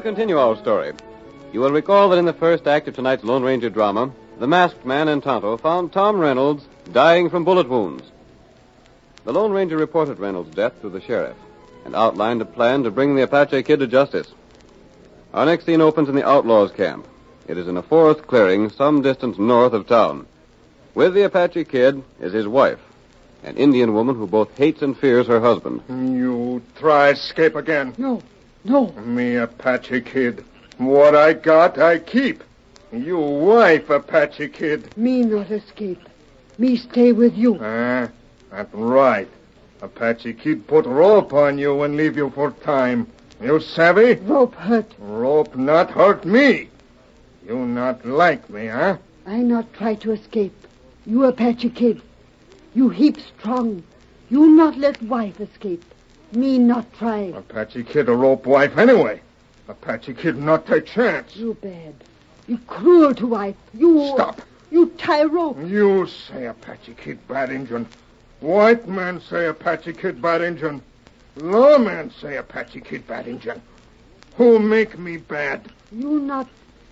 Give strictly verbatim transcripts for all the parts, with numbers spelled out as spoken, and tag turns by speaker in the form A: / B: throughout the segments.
A: continue our story. You will recall that in the first act of tonight's Lone Ranger drama, the masked man and Tonto found Tom Reynolds dying from bullet wounds. The Lone Ranger reported Reynolds' death to the sheriff and outlined a plan to bring the Apache Kid to justice. Our next scene opens in the outlaws' camp. It is in a forest clearing some distance north of town. With the Apache Kid is his wife, an Indian woman who both hates and fears her husband.
B: You try escape again.
C: No, no.
B: Me, Apache Kid. What I got, I keep. You wife, Apache Kid.
C: Me not escape. Me stay with you.
B: Ah, that's right. Apache Kid put rope on you and leave you for time. You savvy?
C: Rope hurt.
B: Rope not hurt me. You not like me, huh?
C: I not try to escape. You Apache Kid. You heap strong. You not let wife escape. Me not try.
B: Apache Kid a rope wife anyway. Apache Kid not take chance.
C: You bad. You cruel to wife. You...
B: Stop.
C: You tie rope.
B: You say Apache Kid bad Injun. White man say Apache Kid bad Injun. Lawman say Apache Kid bad Injun. Who make me bad?
C: You not...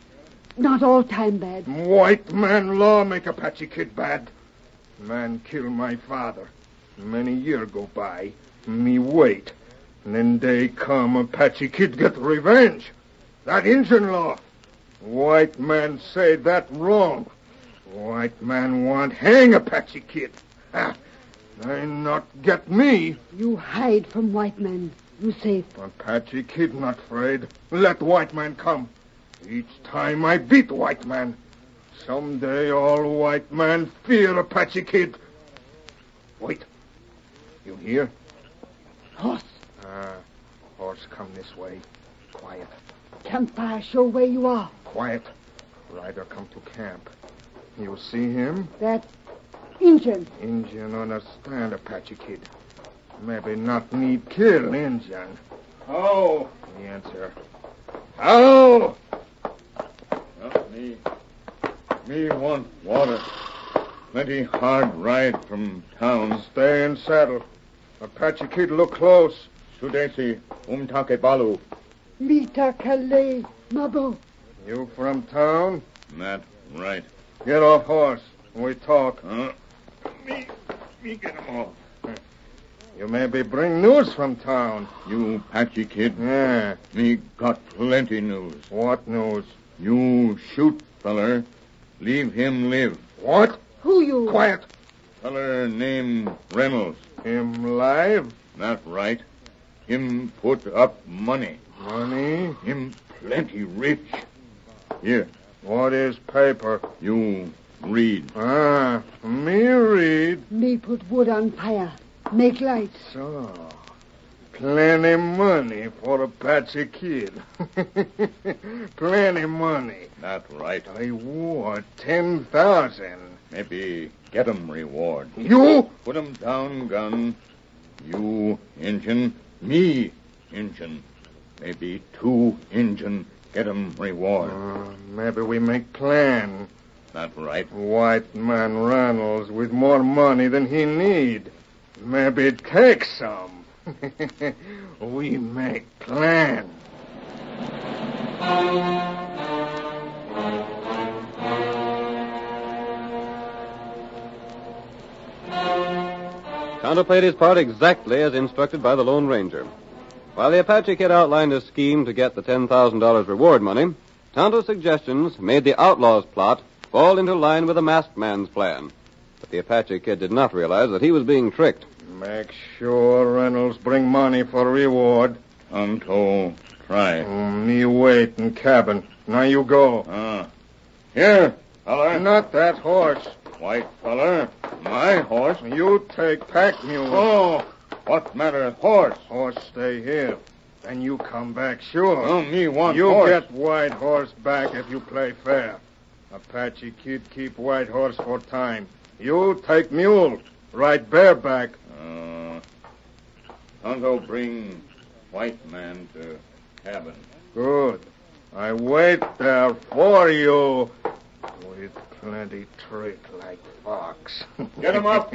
C: Not all time bad.
B: White man law make Apache Kid bad. Man kill my father. Many year go by. Me wait. And then day come, Apache Kid get revenge. That Injun law. White man say that wrong. White man want hang Apache Kid. Ah, they not get me.
C: You hide from white man. You safe.
B: Apache Kid not afraid. Let white man come. Each time I beat white man. Someday all white man fear Apache Kid. Wait. You hear?
C: Horse.
B: Ah, horse come this way. Quiet.
C: Campfire show where you are.
B: Quiet. Rider come to camp. You see him?
C: That Injun.
B: Injun understand Apache Kid. Maybe not need kill Injun.
D: Oh.
B: The answer. Oh!
D: Oh, me. Me want water. Plenty hard ride from town.
B: Stay in saddle. Apache Kid look close.
D: Sudesi, umtake balu.
C: Mita Calais, Mabo.
B: You from town?
D: That right.
B: Get off horse. We talk.
D: Uh, me, me get him off.
B: You maybe bring news from town.
D: You Apache Kid.
B: Yeah.
D: Me got plenty news.
B: What news?
D: You shoot, feller. Leave him live.
B: What?
C: Who you?
B: Quiet.
D: Feller named Reynolds.
B: Him live?
D: That right. Him put up money.
B: Money?
D: Him plenty rich. Here.
B: What is paper?
D: You read.
B: Ah, me read.
C: Me put wood on fire. Make lights.
B: So, plenty money for Apache Kid. Plenty money.
D: That right.
B: Reward ten thousand.
D: Maybe get 'em reward.
B: You?
D: Put 'em down, gun. You, Injun. Me, Injun. Maybe two Injun get 'em reward.
B: Uh, maybe we make plan.
D: That right.
B: White man Reynolds with more money than he need. Maybe take some. We make plan.
A: Tonto played his part exactly as instructed by the Lone Ranger. While the Apache Kid outlined a scheme to get the ten thousand dollars reward money, Tonto's suggestions made the outlaws' plot fall into line with the masked man's plan. But the Apache Kid did not realize that he was being tricked.
B: Make sure Reynolds bring money for reward.
D: Tonto, try.
B: Oh, me wait in cabin. Now you go.
D: Ah. Here, feller.
B: Not that horse.
D: White feller. My horse.
B: You take pack mule.
D: Oh, what matter horse?
B: Horse stay here. Then you come back sure.
D: Oh, me want
B: you
D: horse.
B: get white horse back if you play fair. Apache Kid keep white horse for time. You take mule. Ride bareback.
D: Uh, Tonto bring white man to cabin.
B: Good. I wait there for you. with plenty trick like fox.
D: Get him up.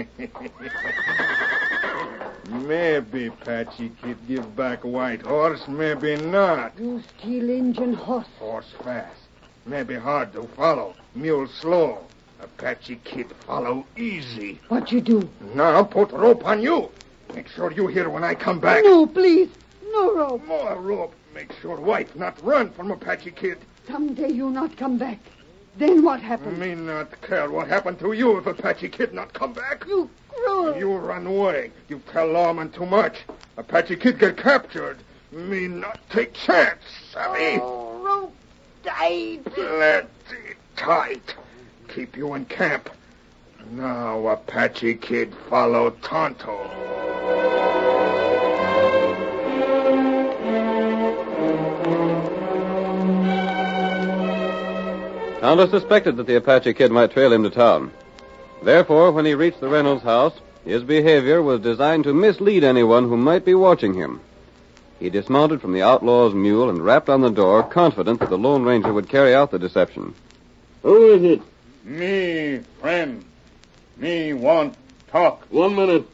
B: Maybe Patchy Kid give back White Horse, maybe not.
C: You steal Injun horse.
B: Horse fast. Maybe hard to follow. Mule slow. Apache Kid follow easy.
C: What you do?
B: Now put rope on you. Make sure you hear when I come back.
C: No, please. No rope.
B: More rope. Make sure White not run from Apache Kid.
C: Someday you not come back. Then what happened?
B: Me not care what happened to you if Apache Kid not come back.
C: You cruel.
B: You run away. You tell lawman too much. Apache Kid get captured. Me not take chance, savvy?
C: Oh, rope tight.
B: Plenty tight. Keep you in camp. Now Apache Kid follow Tonto.
A: Tonto suspected that the Apache Kid might trail him to town. Therefore, when he reached the Reynolds house, his behavior was designed to mislead anyone who might be watching him. He dismounted from the outlaw's mule and rapped on the door, confident that the Lone Ranger would carry out the deception.
E: Who is it?
D: Me, friend. Me want talk.
E: One minute.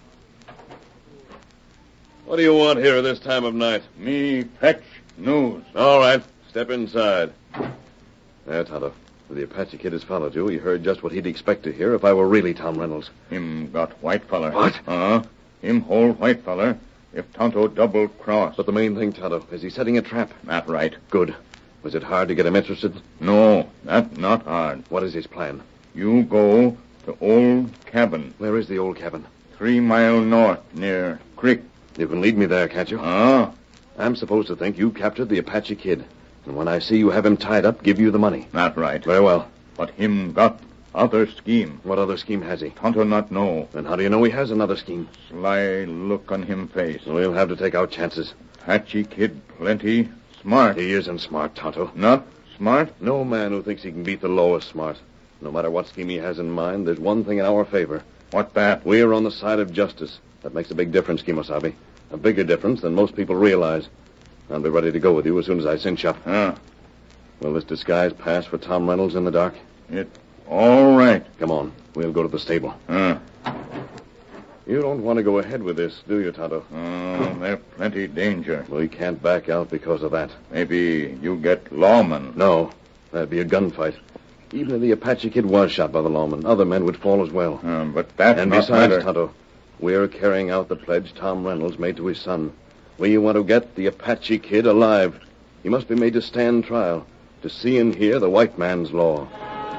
E: What do you want here at this time of night?
D: Me fetch news.
E: All right, step inside. There, Tonto. The Apache Kid has followed you. He heard just what he'd expect to hear if I were really Tom Reynolds.
D: Him got white feller.
E: What?
D: Uh, him hold white feller if Tonto double cross.
E: But the main thing, Tonto, is he setting a trap?
D: That right.
E: Good. Was it hard to get him interested?
D: No, that not hard.
E: What is his plan?
D: You go to old cabin.
E: Where is the old cabin?
D: Three mile north near creek.
E: You can lead me there, can't you?
D: Uh,
E: I'm supposed to think you captured the Apache Kid. And when I see you have him tied up, give you the money.
D: that right.
E: Very well.
D: But him got other scheme.
E: What other scheme has he?
D: Tonto not know.
E: Then how do you know he has another scheme?
D: Sly look on him face.
E: We'll have to take our chances.
D: Apache Kid plenty smart.
E: He isn't smart, Tonto.
D: Not smart?
E: No man who thinks he can beat the law is smart. No matter what scheme he has in mind, there's one thing in our favor.
D: What that?
E: We're on the side of justice. That makes a big difference, Kimosabe. A bigger difference than most people realize. I'll be ready to go with you as soon as I cinch up.
D: Uh,
E: Will this disguise pass for Tom Reynolds in the dark?
D: it all right.
E: Come on. We'll go to the stable.
D: Uh,
E: You don't want to go ahead with this, do you, Tonto?
D: uh, there's plenty danger.
E: We can't back out because of that.
D: Maybe you get lawman.
E: No. That'd be a gunfight. Even if the Apache Kid was shot by the lawman, other men would fall as well.
D: Uh, but that
E: And
D: not
E: besides,
D: matter.
E: Tonto, we're carrying out the pledge Tom Reynolds made to his son. We want to get the Apache Kid alive. He must be made to stand trial, to see and hear the white man's law.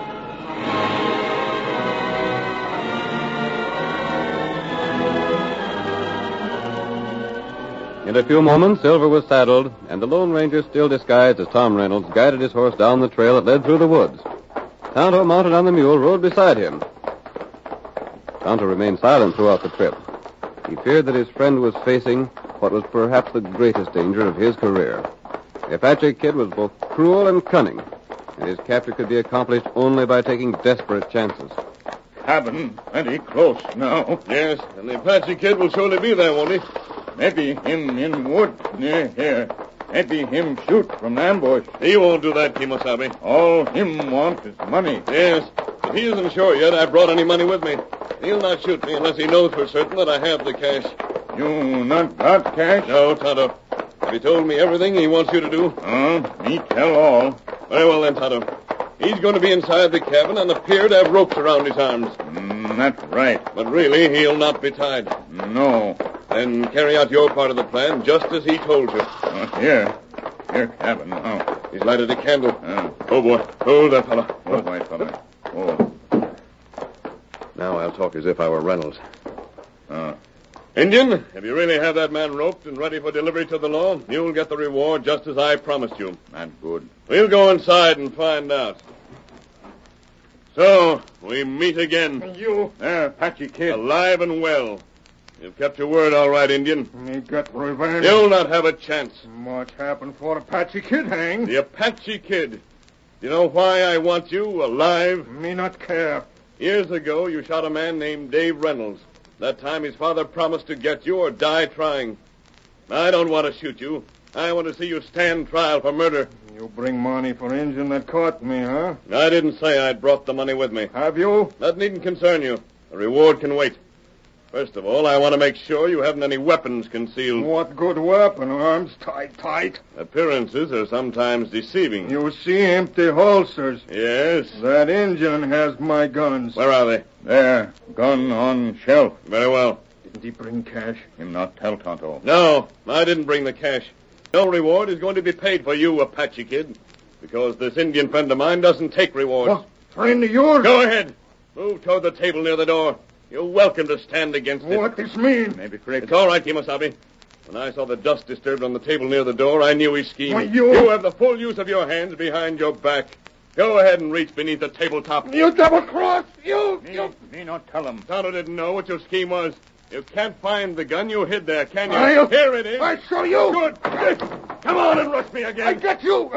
A: In a few moments, Silver was saddled, and the Lone Ranger, still disguised as Tom Reynolds, guided his horse down the trail that led through the woods. Tonto, mounted on the mule, rode beside him. Tonto remained silent throughout the trip. He feared that his friend was facing what was perhaps the greatest danger of his career. The Apache Kid was both cruel and cunning, and his capture could be accomplished only by taking desperate chances.
D: Cabin plenty close now.
E: Yes, and the Apache Kid will surely be there, won't he?
D: Maybe him in wood near here. Maybe him shoot from ambush.
E: He won't do that, Kimosabe.
D: All him want is money.
E: Yes, if he isn't sure yet I brought any money with me. He'll not shoot me unless he knows for certain that I have the cash.
D: You not got cash?
E: No, Tonto. Have he told me everything he wants you to do?
D: Uh, me tell all.
E: Very well then, Tonto. He's going to be inside the cabin and appear to have ropes around his arms.
D: Mm, that's right.
E: But really, he'll not be tied.
D: No.
E: Then carry out your part of the plan just as he told you.
D: Uh, here. Here, cabin now.
E: He's lighted a candle.
D: Uh,
E: Oh, boy. Hold that fellow.
D: oh, white fella. Oh.
E: Now I'll talk as if I were Reynolds.
D: Uh,
E: Indian, if you really have that man roped and ready for delivery to the law, you'll get the reward just as I promised you.
D: that's good.
E: We'll go inside and find out. So, we meet again.
B: You,
D: There, Apache Kid.
E: Alive and well. You've kept your word all right, Indian.
B: me got revenge.
E: You'll not have a chance.
B: Much happened for Apache Kid hang.
E: The Apache Kid. You know why I want you alive?
B: Me not care.
E: Years ago, you shot a man named Dave Reynolds. That time, his father promised to get you or die trying. I don't want to shoot you. I want to see you stand trial for murder.
B: You bring money for Injun that caught me, huh?
E: I didn't say I'd brought the money with me.
B: Have you?
E: That needn't concern you. The reward can wait. First of all, I want to make sure you haven't any weapons concealed.
B: What good weapon? Arms tight, tight.
E: Appearances are sometimes deceiving.
B: You see empty holsters.
E: Yes?
B: That Injun has my guns.
E: Where are they?
D: There, gun on shelf.
E: Very well.
B: Didn't he bring cash?
D: Him not tell Tonto.
E: No, I didn't bring the cash. No reward is going to be paid for you, Apache Kid, because this Indian friend of mine doesn't take rewards.
B: What? Friend of yours?
E: Go ahead. Move toward the table near the door. You're welcome to stand against it.
B: What this mean?
D: Maybe correct.
E: It's all right, Kimosabe. When I saw the dust disturbed on the table near the door, I knew his scheme.
B: Why, you-
E: You have the full use of your hands behind your back. Go ahead and reach beneath the tabletop.
B: You double-cross! You,
D: Me,
B: you...
D: me not tell him.
E: Tonto didn't know what your scheme was. You can't find the gun you hid there, can you?
B: I'll-
E: Here it is.
B: I show you!
E: Good. Come on and rush me again.
B: I get you!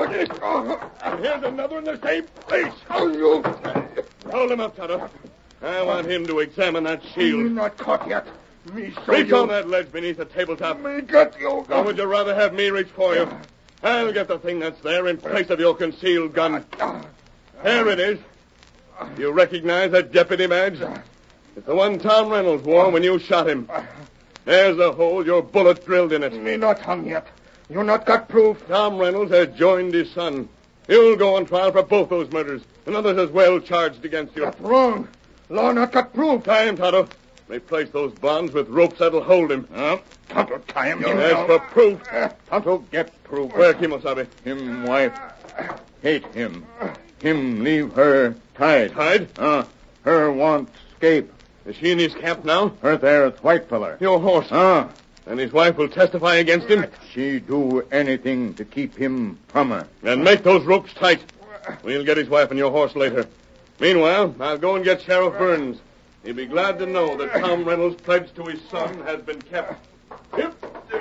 E: And here's another in the same place.
B: Oh, you...
E: Hold him up, Tonto. I want him to examine that
B: You're
E: shield.
B: not caught yet. Me show
E: Reach
B: you.
E: on that ledge beneath the tabletop.
B: Me get you.
E: Or would you rather have me reach for you? I'll get the thing that's there in place of your concealed gun. Here it is. You recognize that deputy badge? It's the one Tom Reynolds wore when you shot him. There's the hole your bullet drilled in it.
B: Me not hung yet. You not got proof.
E: Tom Reynolds has joined his son. You'll go on trial for both those murders, and others as well charged against you.
B: That's wrong. Law not got proof.
E: Tie him, Tonto. Replace those bonds with ropes that'll hold him.
D: Huh? Tonto, tie him.
E: As for proof,
D: Tonto, get proof.
E: where, Kimosabe?
D: Him wife hate him. Him leave her tied.
E: Tied?
D: Uh, her want escape.
E: Is she in his camp now?
D: Her there at White Feller.
E: Your horse.
D: Ah,
E: And his wife will testify against him?
D: she do anything to keep him from her.
E: Then make those ropes tight. We'll get his wife and your horse later. Meanwhile, I'll go and get Sheriff Burns. He'll be glad to know that Tom Reynolds' pledge to his son has been kept. Hip.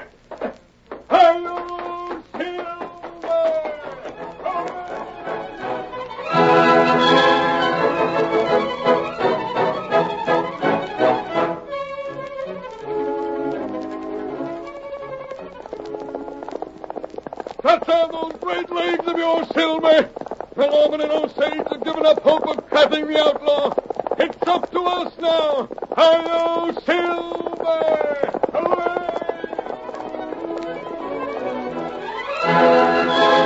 E: Hi-yo, That's on those great legs of yours, Silver. Longman and Osage have given up hope of trapping the outlaw. It's up to us now. Hi-yo, Silver! Away!